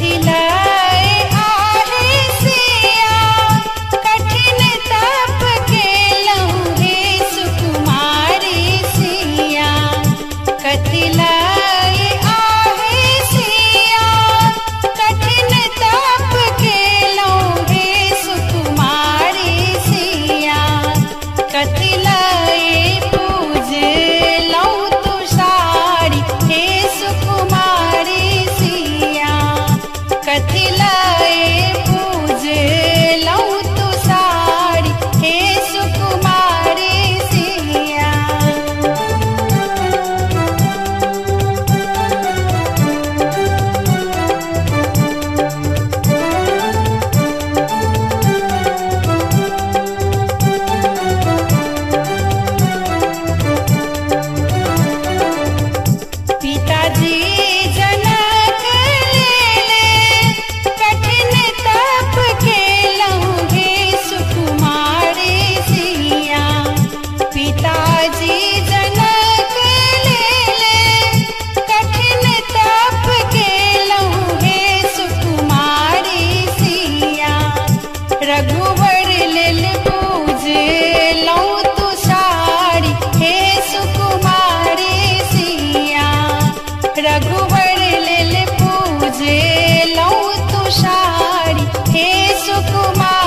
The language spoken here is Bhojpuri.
कथिलाए आहे सिया कठिन तप केलहुँ हे सुकुमारी सिया कथिलाए आहे सिया कठिन तप केलहुँ हे सुकुमारी सिया कथिलाए पूजलहुँ तुषारी हे सुकुमारी सिया कथिलाए पूजलहुँ तुषारी हे सुकुमारी सिया पिताजी जनक लेले कठिन तप केलहुँ हे सुकुमारी सिया पिताजी जनक लेले कठिन तप केलहुँ हे सुकुमारी सिया रघुवर लेल पूजलहुँ तुषारी हे सुकुमारी सिया रघुवर लेल पूजलहुँ तुषारी हे सुकुमारी